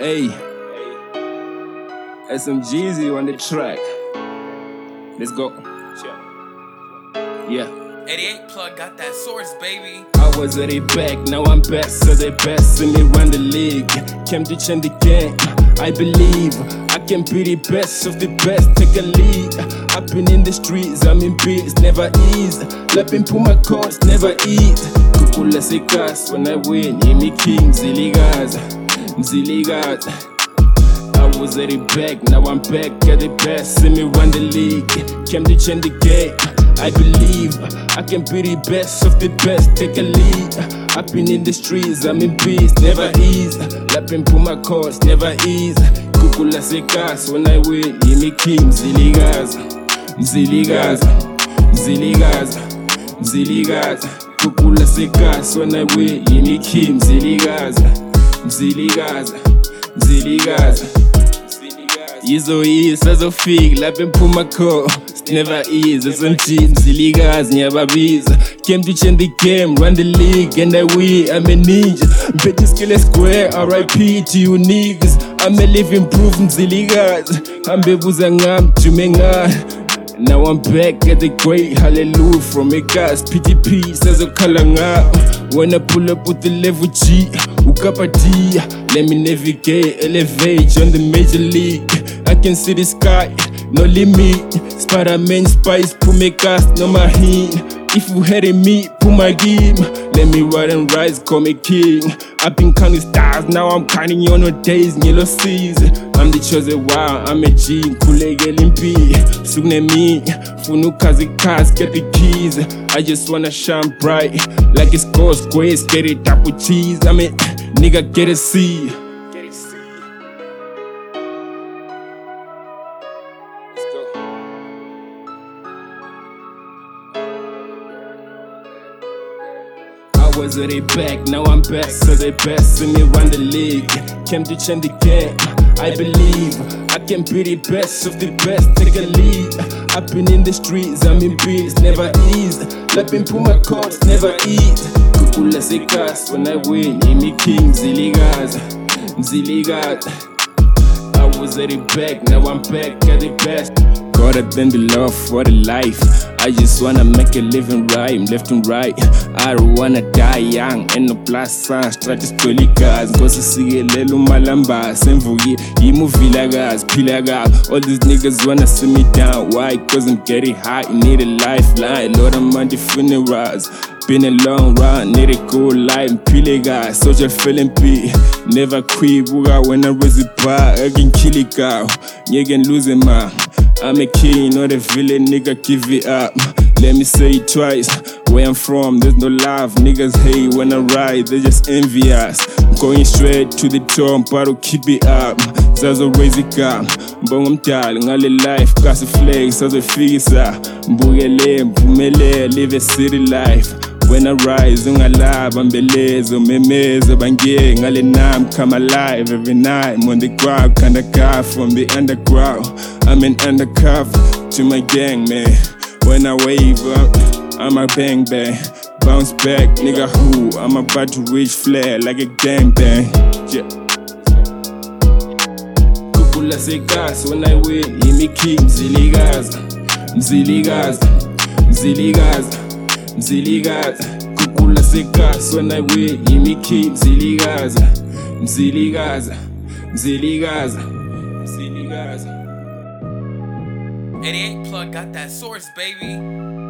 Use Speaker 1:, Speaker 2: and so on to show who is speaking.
Speaker 1: Hey, SMGZ on the track. Let's go. Yeah.
Speaker 2: 88 plug got that source, baby.
Speaker 1: I was already back, now I'm back, so they best see me run the league. Came to change the game. I believe I can be the best of the best. Take a lead. I've been in the streets, I'm in beats, never ease. Lapping pull my cards, never eat. Kukula sekas when I win, yeah, me king, Ziligas. I was already back, now I'm back at the best. See me run the league, came to change the game. I believe I can be the best of the best. Take a lead. I've been in the streets, I'm in peace, never ease. Lapping pull my cards, never ease. Kukula sekas when I win, yeah, me king, Ziligas. Kukula sekas when I win, yeah, me king, Ziligas. Yizoyisa zofika lapha emphuma kho never ease. SMG Ziligas ngiyababiza. Came to change the game, run the league and I win. I'm a ninja, bet skill square. RIP to you niggas. I'm a living proof Ziligas. Ambebuza ngam jumenga. Now I'm back at the great hallelujah from a gas PTP says a kalanga. When I pull up with the level G, Ukapa D, let me navigate, elevate on the major league. I can see the sky, no limit. Spider-Man spice, pull me gas, no my hand. If you had a me, pull my game. Let me ride and rise, call me king. I've been counting stars, now I'm counting on no days, yellow season. I'm the chosen one, I'm a G, Kulege Limpi. Sune me, Funukazi cars, get the keys. I just wanna shine bright, like it's gold squares, get it up with cheese. I mean, nigga, get a C. I was already back, now I'm back, so they best see me run the league. Came to change the game. I believe I can be the best of the best. Take a lead. I've been in the streets, I'm in peace, never ease. Lapping pull my cards, never eat. Kukula sekas when I win, yeah, me king, Ziligas. I was already back, now I'm back at the best. Gotta thank the Lord for the life. I just wanna make a living rhyme, left and right. I don't wanna die young, and no plus sign, strategy guys. Cause I see a little malamba, semvugi, imuvila guys, pila guys. All these niggas wanna see me down. Why? Cause I'm getting high, need a lifeline. Lord, I'm on the funerals. Been a long run, need a good life. Pile guys, social feeling P. Never quit, buga when I raise it back. I can kill it cow, you can lose it man. I'm a king, not a villain, nigga, give it up. Let me say it twice, where I'm from, there's no love. Niggas hate when I ride, they just envy us. Going straight to the top, but I'll keep it up. Zazo raise it up, mbongo mdala, ngale life, kasi flex, zazo figisa. Mbugele, mpumele, live a city life. When I rise, ungalab, ambelezo, memezo, bangie, ngale nam, come alive every night. I'm on the ground, kinda car from the underground. I'm an undercover to my gang, man. When I wave up, I'm a bang bang. Bounce back, nigga who? I'm about to reach flare like a gang bang. Yeah. Kukula sekas when I win, yeah, me king, Ziligas. Kukula sekas when I win, yeah, me king, Ziligas.
Speaker 2: 88 plug got that source, baby.